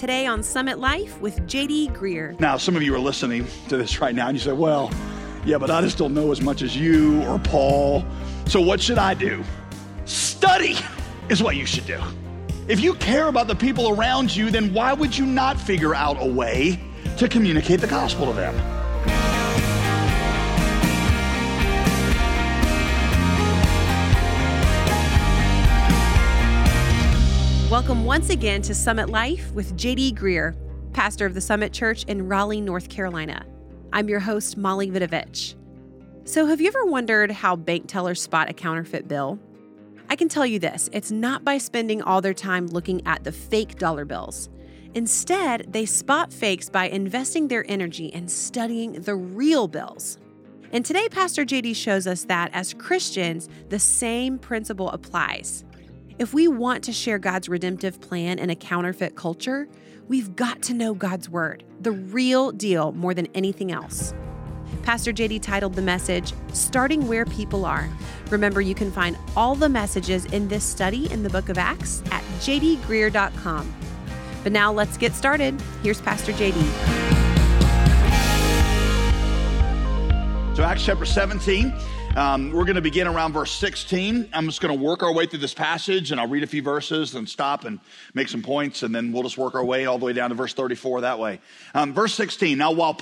today on Summit Life with JD Greear. Now, some of you are listening to this right now and you say, well, yeah, but I just don't know as much as you or Paul. So what should I do? Study is what you should do. If you care about the people around you, then why would you not figure out a way to communicate the gospel to them? Welcome once again to Summit Life with JD Greear, pastor of the Summit Church in Raleigh, North Carolina. I'm your host, Molly Vidovich. So have you ever wondered how bank tellers spot a counterfeit bill? I can tell you this, it's not by spending all their time looking at the fake dollar bills. Instead, they spot fakes by investing their energy in studying the real bills. And today, Pastor JD shows us that as Christians, the same principle applies. If we want to share God's redemptive plan in a counterfeit culture, we've got to know God's word, the real deal, more than anything else. Pastor JD titled the message, Starting Where People Are. Remember, you can find all the messages in this study in the book of Acts at jdgreear.com. But now let's get started. Here's Pastor JD. So Acts chapter 17, we're going to begin around verse 16. I'm just going to work our way through this passage, and I'll read a few verses and stop and make some points, and then we'll just work our way all the way down to verse 34 that way. Verse 16, now while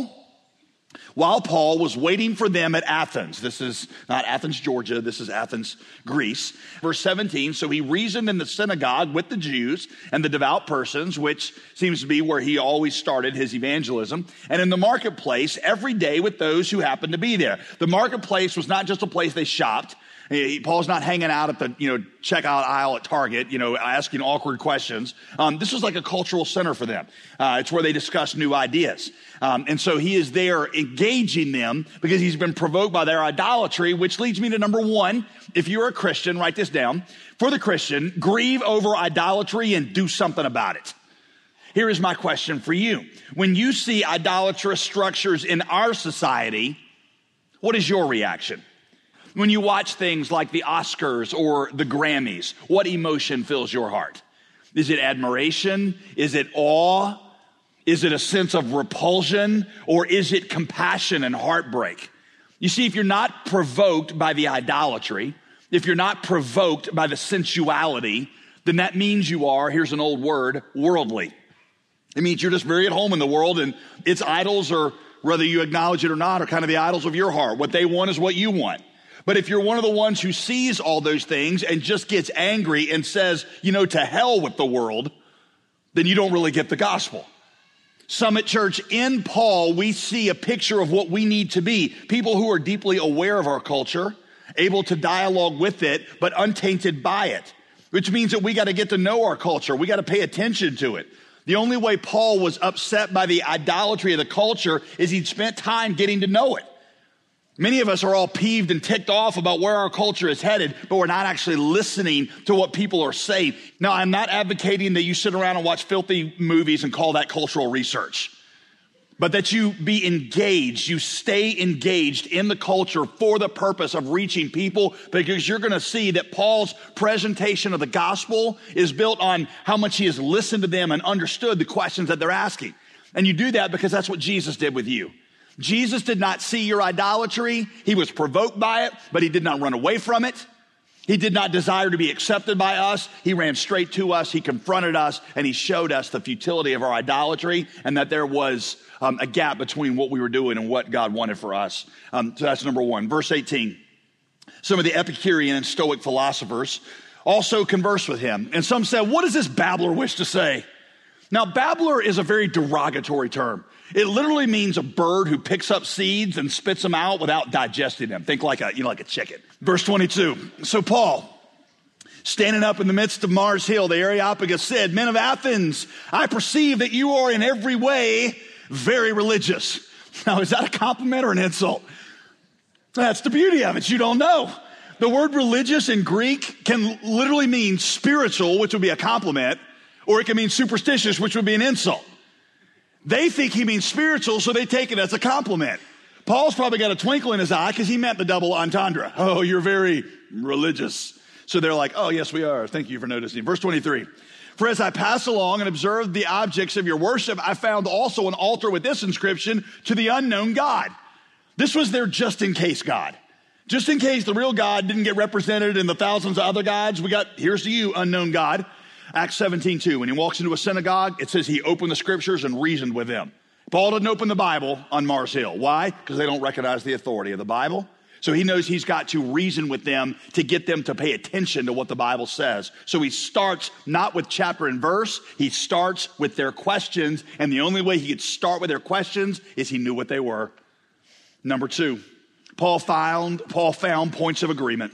Paul was waiting for them at Athens, this is not Athens, Georgia, this is Athens, Greece. Verse 17, so he reasoned in the synagogue with the Jews and the devout persons, which seems to be where he always started his evangelism, and in the marketplace every day with those who happened to be there. The marketplace was not just a place they shopped. Paul's not hanging out at the, checkout aisle at Target, asking awkward questions. This was like a cultural center for them. It's where they discuss new ideas. And so he is there engaging them because he's been provoked by their idolatry, which leads me to number one. If you're a Christian, write this down. For the Christian, grieve over idolatry and do something about it. Here is my question for you. When you see idolatrous structures in our society, what is your reaction? When you watch things like the Oscars or the Grammys, what emotion fills your heart? Is it admiration? Is it awe? Is it a sense of repulsion? Or is it compassion and heartbreak? You see, if you're not provoked by the idolatry, if you're not provoked by the sensuality, then that means you are, here's an old word, worldly. It means you're just very at home in the world, and its idols are, whether you acknowledge it or not, are kind of the idols of your heart. What they want is what you want. But if you're one of the ones who sees all those things and just gets angry and says, to hell with the world, then you don't really get the gospel. Summit Church, in Paul, we see a picture of what we need to be. People who are deeply aware of our culture, able to dialogue with it, but untainted by it. Which means that we got to get to know our culture. We got to pay attention to it. The only way Paul was upset by the idolatry of the culture is he'd spent time getting to know it. Many of us are all peeved and ticked off about where our culture is headed, but we're not actually listening to what people are saying. Now, I'm not advocating that you sit around and watch filthy movies and call that cultural research, but that you be engaged, you stay engaged in the culture for the purpose of reaching people, because you're going to see that Paul's presentation of the gospel is built on how much he has listened to them and understood the questions that they're asking. And you do that because that's what Jesus did with you. Jesus did not see your idolatry. He was provoked by it, but he did not run away from it. He did not desire to be accepted by us. He ran straight to us. He confronted us, and he showed us the futility of our idolatry and that there was a gap between what we were doing and what God wanted for us. So that's number one. Verse 18, some of the Epicurean and Stoic philosophers also conversed with him. And some said, what does this babbler wish to say? Now, babbler is a very derogatory term. It literally means a bird who picks up seeds and spits them out without digesting them. Think like a chicken. Verse 22. So Paul, standing up in the midst of Mars Hill, the Areopagus, said, men of Athens, I perceive that you are in every way very religious. Now, is that a compliment or an insult? That's the beauty of it. You don't know. The word religious in Greek can literally mean spiritual, which would be a compliment, or it can mean superstitious, which would be an insult. They think he means spiritual, so they take it as a compliment. Paul's probably got a twinkle in his eye because he meant the double entendre. Oh, you're very religious. So they're like, oh, yes, we are. Thank you for noticing. Verse 23. For as I passed along and observed the objects of your worship, I found also an altar with this inscription, to the unknown God. This was their just-in-case God. Just in case the real God didn't get represented in the thousands of other gods, we got, here's to you, unknown God. Acts 17:2, when he walks into a synagogue, it says he opened the scriptures and reasoned with them. Paul didn't open the Bible on Mars Hill. Why? Because they don't recognize the authority of the Bible. So he knows he's got to reason with them to get them to pay attention to what the Bible says. So he starts not with chapter and verse, he starts with their questions, and the only way he could start with their questions is he knew what they were. Number two, Paul found points of agreement.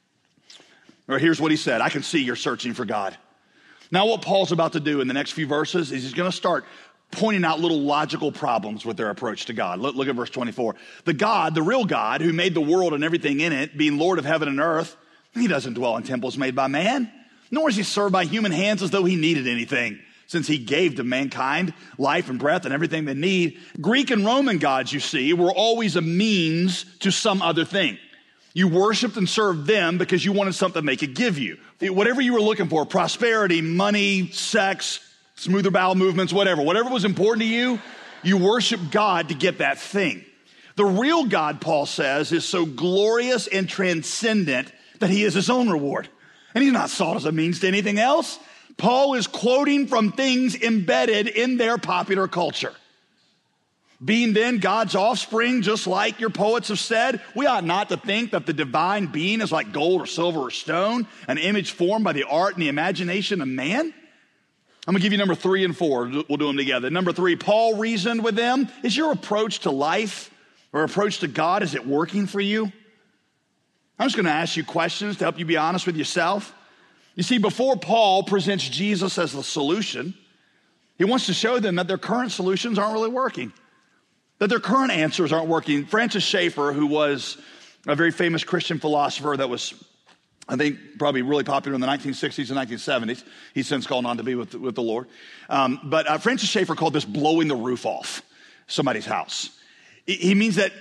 Or here's what he said, I can see you're searching for God. Now what Paul's about to do in the next few verses is he's going to start pointing out little logical problems with their approach to God. Look at verse 24. The real God, who made the world and everything in it, being Lord of heaven and earth, he doesn't dwell in temples made by man, nor is he served by human hands as though he needed anything, since he gave to mankind life and breath and everything they need. Greek and Roman gods, you see, were always a means to some other thing. You worshiped and served them because you wanted something they could give you. Whatever you were looking for, prosperity, money, sex, smoother bowel movements, whatever was important to you, you worship God to get that thing. The real God, Paul says, is so glorious and transcendent that he is his own reward. And he's not sought as a means to anything else. Paul is quoting from things embedded in their popular culture. Being then God's offspring, just like your poets have said, we ought not to think that the divine being is like gold or silver or stone, an image formed by the art and the imagination of man. I'm going to give you number 3 and 4. We'll do them together. Number 3, Paul reasoned with them. Is your approach to life or approach to God, is it working for you? I'm just going to ask you questions to help you be honest with yourself. You see, before Paul presents Jesus as the solution, he wants to show them that their current solutions aren't really working, that their current answers aren't working. Francis Schaeffer, who was a very famous Christian philosopher that was, I think, probably really popular in the 1960s and 1970s. He's since gone on to be with the Lord. But Francis Schaeffer called this blowing the roof off somebody's house. He means that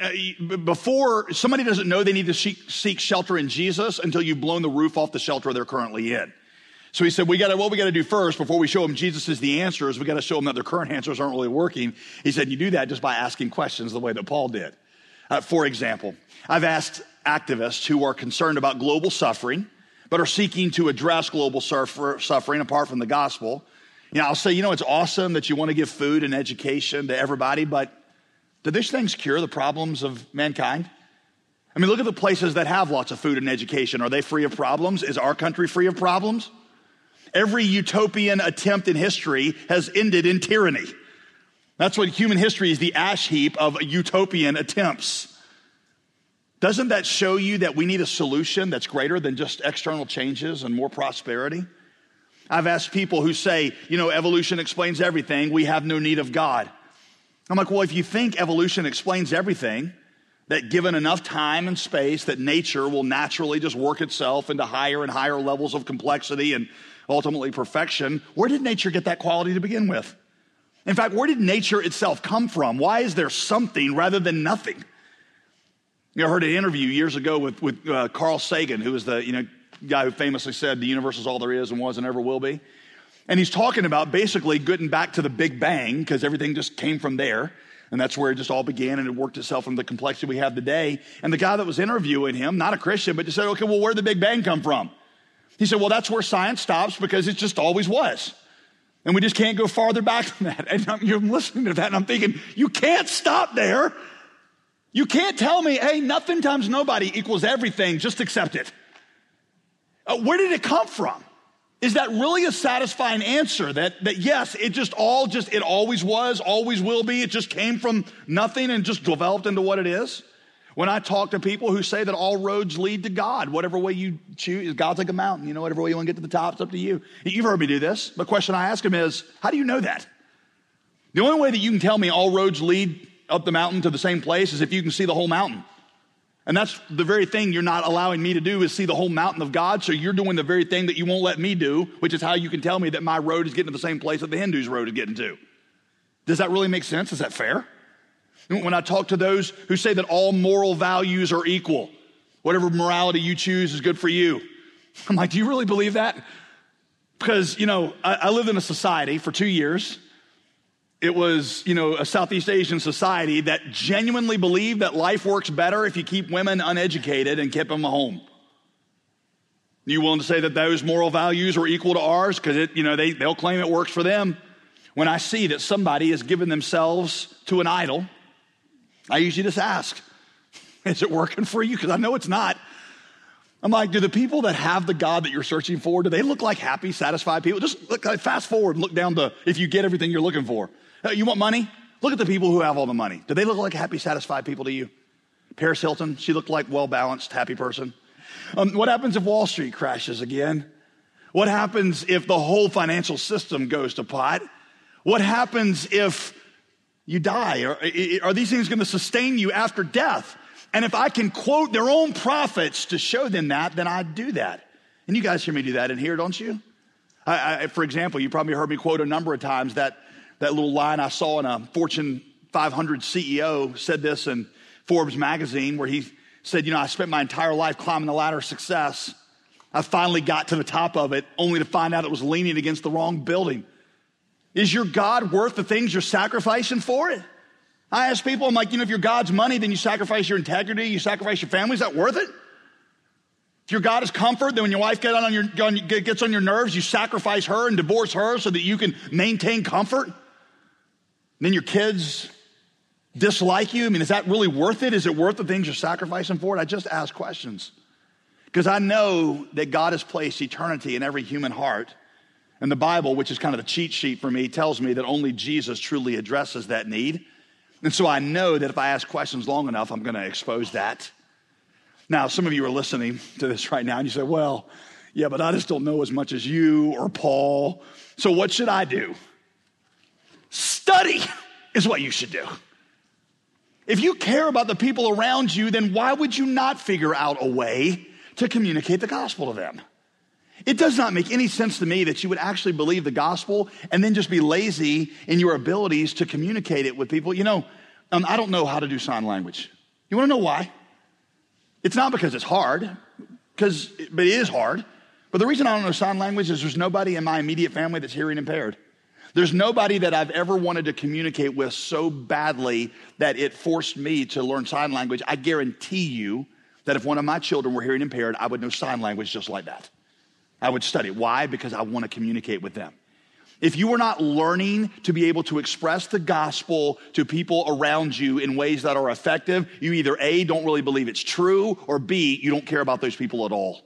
before somebody doesn't know they need to seek shelter in Jesus until you've blown the roof off the shelter they're currently in. So he said, what we got to do first before we show them Jesus is the answer is we got to show them that their current answers aren't really working. He said, you do that just by asking questions the way that Paul did. For example, I've asked activists who are concerned about global suffering, but are seeking to address global suffering apart from the gospel. I'll say, it's awesome that you want to give food and education to everybody, but do these things cure the problems of mankind? I mean, look at the places that have lots of food and education. Are they free of problems? Is our country free of problems? Every utopian attempt in history has ended in tyranny. That's what human history is, the ash heap of utopian attempts. Doesn't that show you that we need a solution that's greater than just external changes and more prosperity? I've asked people who say, evolution explains everything. We have no need of God. I'm like, well, if you think evolution explains everything, that given enough time and space, that nature will naturally just work itself into higher and higher levels of complexity and ultimately perfection, where did nature get that quality to begin with? In fact, where did nature itself come from? Why is there something rather than nothing? I heard an interview years ago with Carl Sagan, who was the guy who famously said the universe is all there is and was and ever will be. And he's talking about basically getting back to the Big Bang because everything just came from there. And that's where it just all began and it worked itself into the complexity we have today. And the guy that was interviewing him, not a Christian, but just said, okay, well, where did the Big Bang come from? He said, well, that's where science stops because it just always was. And we just can't go farther back than that. And I'm listening to that and I'm thinking, you can't stop there. You can't tell me, hey, nothing times nobody equals everything. Just accept it. Where did it come from? Is that really a satisfying answer that yes, it always was, always will be. It just came from nothing and just developed into what it is? When I talk to people who say that all roads lead to God, whatever way you choose, God's like a mountain, whatever way you want to get to the top, it's up to you. You've heard me do this. The question I ask them is, how do you know that? The only way that you can tell me all roads lead up the mountain to the same place is if you can see the whole mountain. And that's the very thing you're not allowing me to do is see the whole mountain of God. So you're doing the very thing that you won't let me do, which is how you can tell me that my road is getting to the same place that the Hindu's road is getting to. Does that really make sense? Is that fair? When I talk to those who say that all moral values are equal, whatever morality you choose is good for you. I'm like, do you really believe that? Because, I lived in a society for 2 years. It was, a Southeast Asian society that genuinely believed that life works better if you keep women uneducated and keep them home. You willing to say that those moral values are equal to ours? Because they'll claim it works for them. When I see that somebody has given themselves to an idol, I usually just ask, is it working for you? Because I know it's not. I'm like, do the people that have the God that you're searching for, do they look like happy, satisfied people? Just look, fast forward and look down if you get everything you're looking for. You want money? Look at the people who have all the money. Do they look like happy, satisfied people to you? Paris Hilton, she looked like well-balanced, happy person. What happens if Wall Street crashes again? What happens if the whole financial system goes to pot? What happens if you die? Are these things going to sustain you after death? And if I can quote their own prophets to show them that, then I'd do that. And you guys hear me do that in here, don't you? For example, you probably heard me quote a number of times that little line I saw in a Fortune 500 CEO said this in Forbes magazine, where he said, I spent my entire life climbing the ladder of success. I finally got to the top of it, only to find out it was leaning against the wrong building. Is your God worth the things you're sacrificing for it? I ask people, I'm like, if you're God's money, then you sacrifice your integrity, you sacrifice your family. Is that worth it? If your God is comfort, then when your wife gets on your nerves, you sacrifice her and divorce her so that you can maintain comfort. Then your kids dislike you. Is that really worth it? Is it worth the things you're sacrificing for it? I just ask questions because I know that God has placed eternity in every human heart. And the Bible, which is kind of the cheat sheet for me, tells me that only Jesus truly addresses that need. And so I know that if I ask questions long enough, I'm going to expose that. Now, some of you are listening to this right now and you say, well, yeah, but I just don't know as much as you or Paul. So what should I do? Study is what you should do. If you care about the people around you, then why would you not figure out a way to communicate the gospel to them? It does not make any sense to me that you would actually believe the gospel and then just be lazy in your abilities to communicate it with people. I don't know how to do sign language. You want to know why? It's not because it's hard, but it is hard. But the reason I don't know sign language is there's nobody in my immediate family that's hearing impaired. There's nobody that I've ever wanted to communicate with so badly that it forced me to learn sign language. I guarantee you that if one of my children were hearing impaired, I would know sign language just like that. I would study. Why? Because I want to communicate with them. If you are not learning to be able to express the gospel to people around you in ways that are effective, you either A, don't really believe it's true, or B, you don't care about those people at all.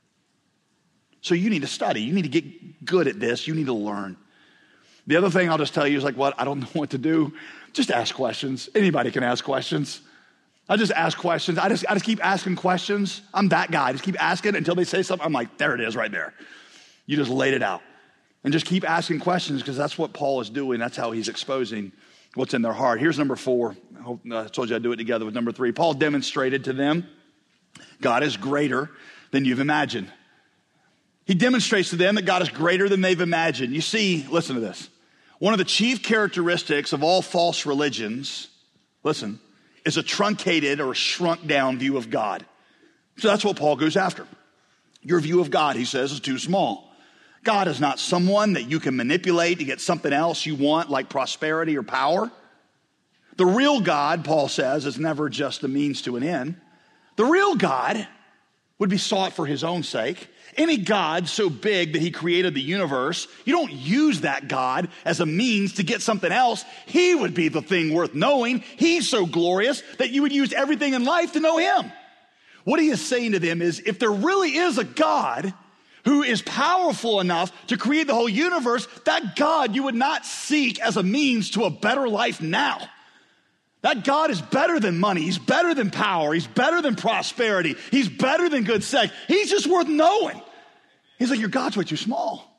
So you need to study. You need to get good at this. You need to learn. The other thing I'll just tell you is I don't know what to do. Just ask questions. Anybody can ask questions. I just ask questions. I just keep asking questions. I'm that guy. I just keep asking until they say something. I'm like, there it is right there. You just laid it out. And just keep asking questions because that's what Paul is doing. That's how he's exposing what's in their heart. Here's number 4. I told you I'd do it together with number 3. Paul demonstrated to them God is greater than you've imagined. He demonstrates to them that God is greater than they've imagined. You see, listen to this. One of the chief characteristics of all false religions, is a truncated or shrunk down view of God. So that's what Paul goes after. Your view of God, he says, is too small. God is not someone that you can manipulate to get something else you want, like prosperity or power. The real God, Paul says, is never just a means to an end. The real God would be sought for his own sake. Any God so big that he created the universe, you don't use that God as a means to get something else. He would be the thing worth knowing. He's so glorious that you would use everything in life to know him. What he is saying to them is, if there really is a God who is powerful enough to create the whole universe, that God you would not seek as a means to a better life now. That God is better than money. He's better than power. He's better than prosperity. He's better than good sex. He's just worth knowing. He's like, your God's way too small.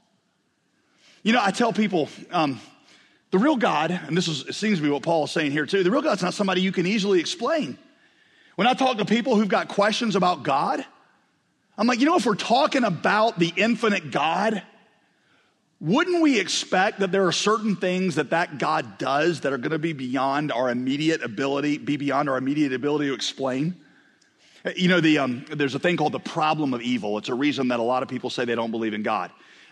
I tell people, the real God, and it seems to be what Paul is saying here too, the real God's not somebody you can easily explain. When I talk to people who've got questions about God, I'm like, if we're talking about the infinite God, wouldn't we expect that there are certain things that God does that are going to be beyond our immediate ability to explain? There's a thing called the problem of evil. It's a reason that a lot of people say they don't believe in God.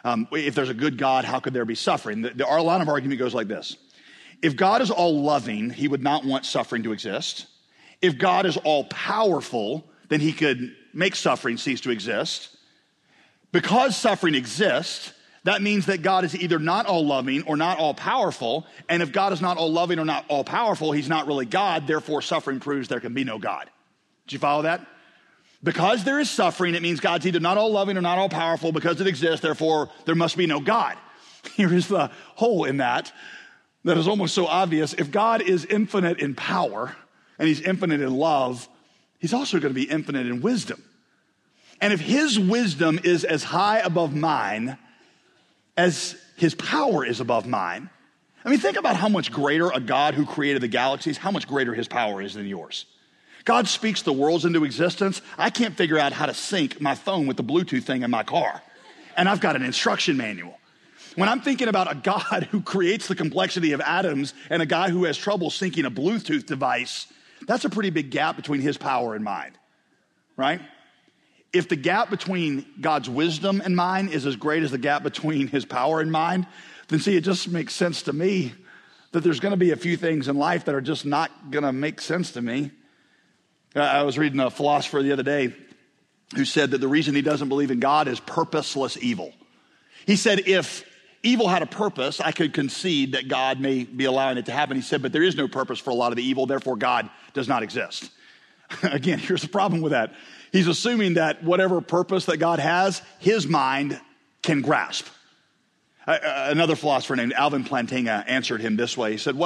If there's a good God, how could there be suffering? Our line of argument goes like this. If God is all loving, he would not want suffering to exist. If God is all powerful, then he could make suffering cease to exist. Because suffering exists, that means that God is either not all loving or not all powerful. And if God is not all loving or not all powerful, he's not really God. Therefore, suffering proves there can be no God. Did you follow that? Because there is suffering, it means God's either not all loving or not all powerful. Because it exists, therefore, there must be no God. Here is the hole in that is almost so obvious. If God is infinite in power and he's infinite in love, he's also going to be infinite in wisdom. And if his wisdom is as high above mine as his power is above mine, I mean, think about how much greater a God who created the galaxies, how much greater his power is than yours. God speaks the worlds into existence. I can't figure out how to sync my phone with the Bluetooth thing in my car. And I've got an instruction manual. When I'm thinking about a God who creates the complexity of atoms and a guy who has trouble syncing a Bluetooth device, that's a pretty big gap between his power and mine, right? If the gap between God's wisdom and mine is as great as the gap between his power and mine, then see, it just makes sense to me that there's going to be a few things in life that are just not going to make sense to me. I was reading a philosopher the other day who said that the reason he doesn't believe in God is purposeless evil. He said, if evil had a purpose, I could concede that God may be allowing it to happen. He said, but there is no purpose for a lot of the evil, therefore God does not exist. Again, here's the problem with that. He's assuming that whatever purpose that God has, his mind can grasp. Another philosopher named Alvin Plantinga answered him this way. He said,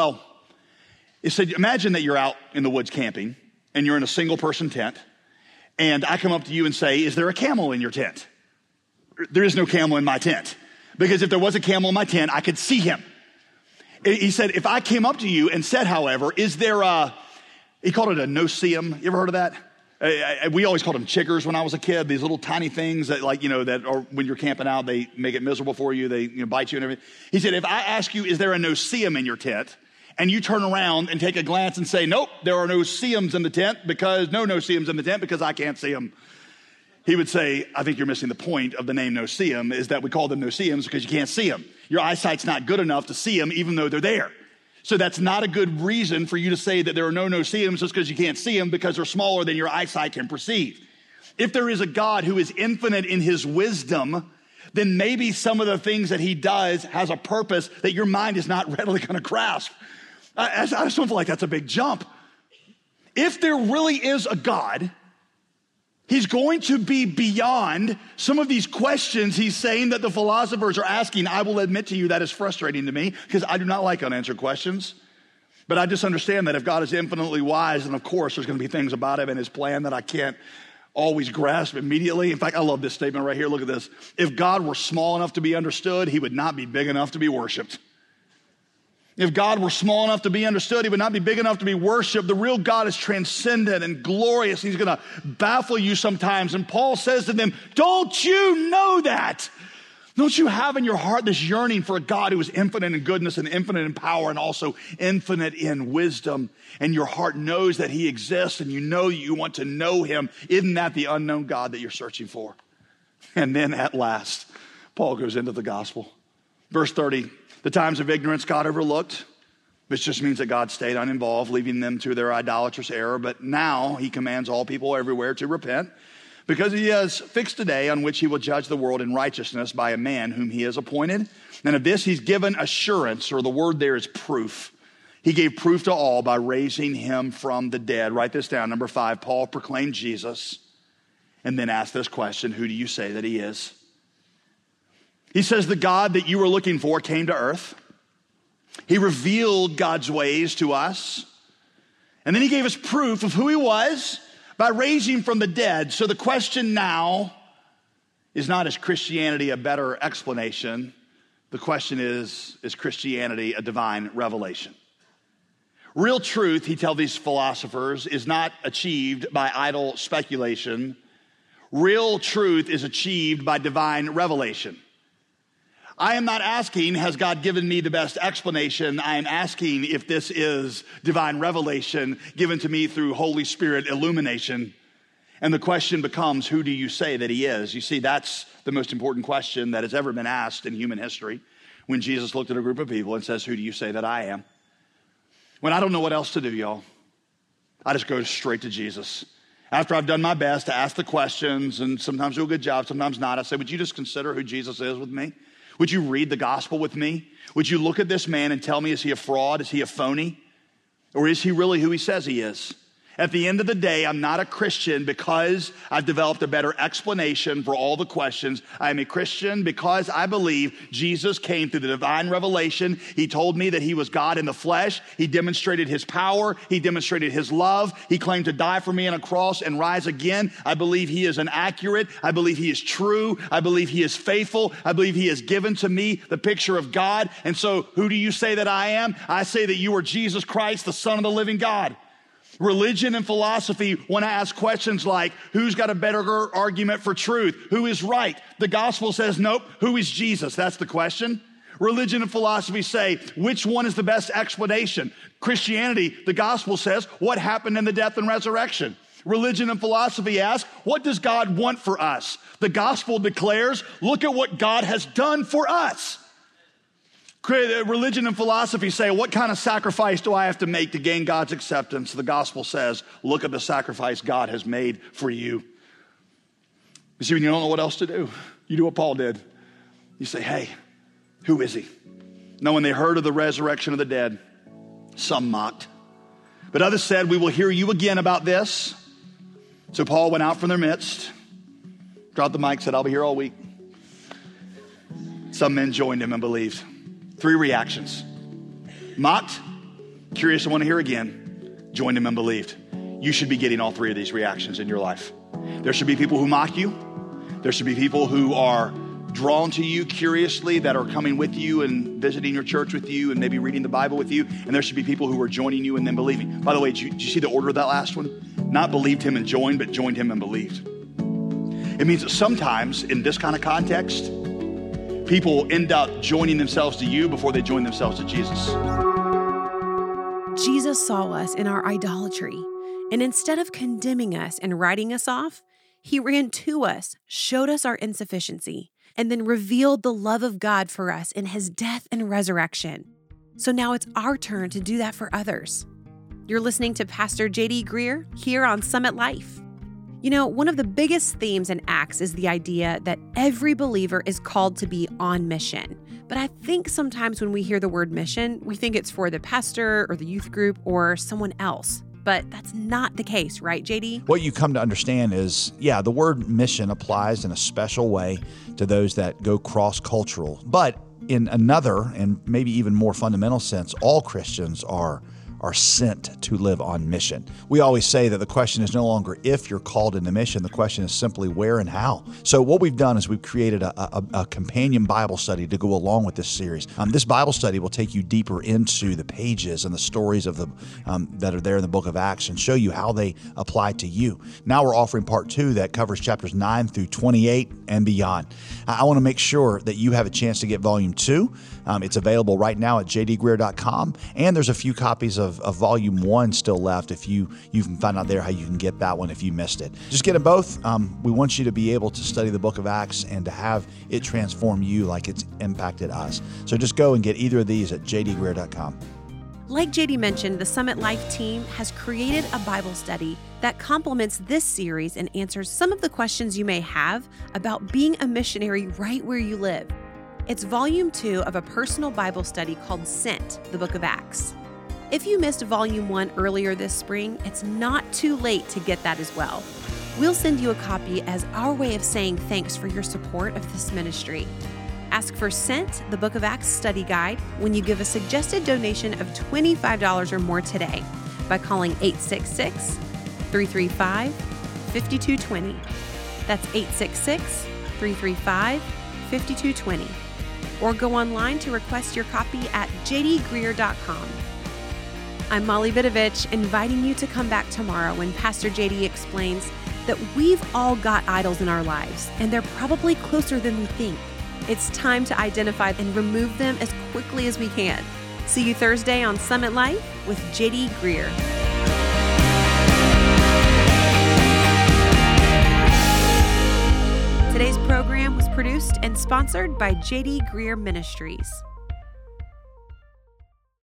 imagine that you're out in the woods camping and you're in a single person tent, and I come up to you and say, is there a camel in your tent? There is no camel in my tent. Because if there was a camel in my tent, I could see him. He said, if I came up to you and said, however, is there he called it a no-see-em. You ever heard of that? We always called them chiggers when I was a kid, these little tiny things that that are, when you're camping out, they make it miserable for you. They bite you and everything. He said, if I ask you, is there a no-see-em in your tent? And you turn around and take a glance and say, nope, there are no see-ems in the tent because no-see-ems in the tent because I can't see them. He would say, I think you're missing the point of the name no-see-em is that we call them no-see-ems because you can't see them. Your eyesight's not good enough to see them even though they're there. So that's not a good reason for you to say that there are no no-see-ems just because you can't see them because they're smaller than your eyesight can perceive. If there is a God who is infinite in his wisdom, then maybe some of the things that he does has a purpose that your mind is not readily going to grasp. I just don't feel like that's a big jump. If there really is a God, he's going to be beyond some of these questions he's saying that the philosophers are asking. I will admit to you that is frustrating to me because I do not like unanswered questions. But I just understand that if God is infinitely wise, then of course there's going to be things about him and his plan that I can't always grasp immediately. In fact, I love this statement right here. Look at this. If God were small enough to be understood, he would not be big enough to be worshiped. If God were small enough to be understood, he would not be big enough to be worshiped. The real God is transcendent and glorious. He's going to baffle you sometimes. And Paul says to them, don't you know that? Don't you have in your heart this yearning for a God who is infinite in goodness and infinite in power and also infinite in wisdom? And your heart knows that he exists and you know that you want to know him. Isn't that the unknown God that you're searching for? And then at last, Paul goes into the gospel. Verse 30. The times of ignorance God overlooked, which just means that God stayed uninvolved, leaving them to their idolatrous error. But now he commands all people everywhere to repent because he has fixed a day on which he will judge the world in righteousness by a man whom he has appointed. And of this he's given assurance, or the word there is proof. He gave proof to all by raising him from the dead. Write this down. Number 5, Paul proclaimed Jesus and then asked this question, who do you say that he is? He says the God that you were looking for came to earth. He revealed God's ways to us. And then he gave us proof of who he was by raising from the dead. So the question now is not, is Christianity a better explanation? The question is Christianity a divine revelation? Real truth, he tells these philosophers, is not achieved by idle speculation. Real truth is achieved by divine revelation. I am not asking, has God given me the best explanation? I am asking if this is divine revelation given to me through Holy Spirit illumination. And the question becomes, who do you say that he is? You see, that's the most important question that has ever been asked in human history. When Jesus looked at a group of people and says, who do you say that I am? When I don't know what else to do, y'all, I just go straight to Jesus. After I've done my best to ask the questions and sometimes do a good job, sometimes not, I say, would you just consider who Jesus is with me? Would you read the gospel with me? Would you look at this man and tell me, is he a fraud? Is he a phony? Or is he really who he says he is? At the end of the day, I'm not a Christian because I've developed a better explanation for all the questions. I'm a Christian because I believe Jesus came through the divine revelation. He told me that he was God in the flesh. He demonstrated his power. He demonstrated his love. He claimed to die for me on a cross and rise again. I believe he is inaccurate. I believe he is true. I believe he is faithful. I believe he has given to me the picture of God. And so who do you say that I am? I say that you are Jesus Christ, the Son of the living God. Religion and philosophy want to ask questions like, who's got a better argument for truth? Who is right? The gospel says, nope, who is Jesus? That's the question. Religion and philosophy say, which one is the best explanation? Christianity, the gospel says, what happened in the death and resurrection? Religion and philosophy ask, what does God want for us? The gospel declares, look at what God has done for us. Religion and philosophy say, what kind of sacrifice do I have to make to gain God's acceptance? The gospel says, look at the sacrifice God has made for you. You see, when you don't know what else to do, you do what Paul did. You say, hey, who is he? Now, when they heard of the resurrection of the dead, some mocked. But others said, we will hear you again about this. So Paul went out from their midst, dropped the mic, said, I'll be here all week. Some men joined him and believed. 3 reactions. Mocked, curious and want to hear again, joined him and believed. You should be getting all 3 of these reactions in your life. There should be people who mock you. There should be people who are drawn to you curiously, that are coming with you and visiting your church with you and maybe reading the Bible with you. And there should be people who are joining you and then believing. By the way, did you see the order of that last one? Not believed him and joined, but joined him and believed. It means that sometimes in this kind of context, people end up joining themselves to you before they join themselves to Jesus. Jesus saw us in our idolatry, and instead of condemning us and writing us off, he ran to us, showed us our insufficiency, and then revealed the love of God for us in his death and resurrection. So now it's our turn to do that for others. You're listening to Pastor J.D. Greer here on Summit Life. You know, one of the biggest themes in Acts is the idea that every believer is called to be on mission. But I think sometimes when we hear the word mission, we think it's for the pastor or the youth group or someone else. But that's not the case, right, JD? What you come to understand is, the word mission applies in a special way to those that go cross-cultural. But in another and maybe even more fundamental sense, all Christians are sent to live on mission. We always say that the question is no longer if you're called into mission, the question is simply where and how. So what we've done is we've created a companion Bible study to go along with this series. This Bible study will take you deeper into the pages and the stories of the that are there in the book of Acts and show you how they apply to you. Now we're offering part 2 that covers chapters 9 through 28 and beyond. I want to make sure that you have a chance to get volume 2. It's available right now at jdgreer.com, and there's a few copies of volume 1 still left. If you can find out there how you can get that one if you missed it. Just get them both. We want you to be able to study the book of Acts and to have it transform you like it's impacted us. So just go and get either of these at jdgreer.com. Like JD mentioned, the Summit Life team has created a Bible study that complements this series and answers some of the questions you may have about being a missionary right where you live. It's volume 2 of a personal Bible study called Sent, the book of Acts. If you missed volume 1 earlier this spring, it's not too late to get that as well. We'll send you a copy as our way of saying thanks for your support of this ministry. Ask for Sent, the book of Acts study guide, when you give a suggested donation of $25 or more today by calling 866-335-5220. That's 866-335-5220. Or go online to request your copy at jdgreer.com. I'm Molly Vidovich, inviting you to come back tomorrow when Pastor JD explains that we've all got idols in our lives, and they're probably closer than we think. It's time to identify and remove them as quickly as we can. See you Thursday on Summit Life with JD Greer. Today's program was produced and sponsored by J.D. Greear Ministries.